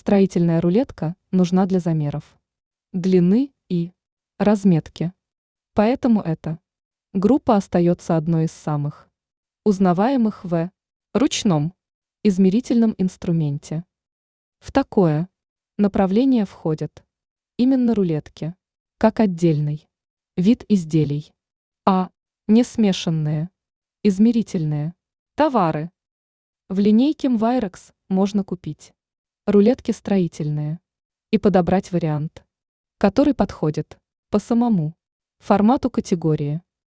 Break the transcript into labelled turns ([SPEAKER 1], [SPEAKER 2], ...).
[SPEAKER 1] Строительная рулетка нужна для замеров длины и разметки. Поэтому эта группа остается одной из самых узнаваемых в ручном измерительном инструменте. В такое направление входят именно рулетки, как отдельный вид изделий, а не смешанные измерительные товары. В линейке Mvyrex можно купить рулетки строительные и подобрать вариант, который подходит по самому формату категории.